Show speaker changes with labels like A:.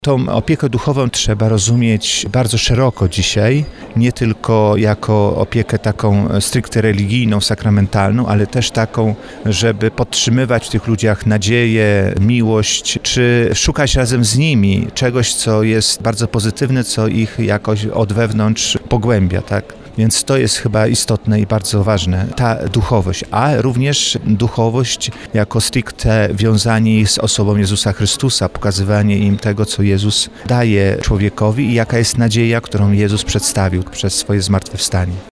A: Tą opiekę duchową trzeba rozumieć bardzo szeroko dzisiaj, nie tylko jako opiekę taką stricte religijną, sakramentalną, ale też taką, żeby podtrzymywać w tych ludziach nadzieję, miłość, czy szukać razem z nimi czegoś, co jest bardzo pozytywne, co ich jakoś od wewnątrz pogłębia, tak? Więc to jest chyba istotne i bardzo ważne, ta duchowość, a również duchowość jako stricte wiązanie ich z osobą Jezusa Chrystusa, pokazywanie im tego, co Jezus daje człowiekowi i jaka jest nadzieja, którą Jezus przedstawił przez swoje zmartwychwstanie.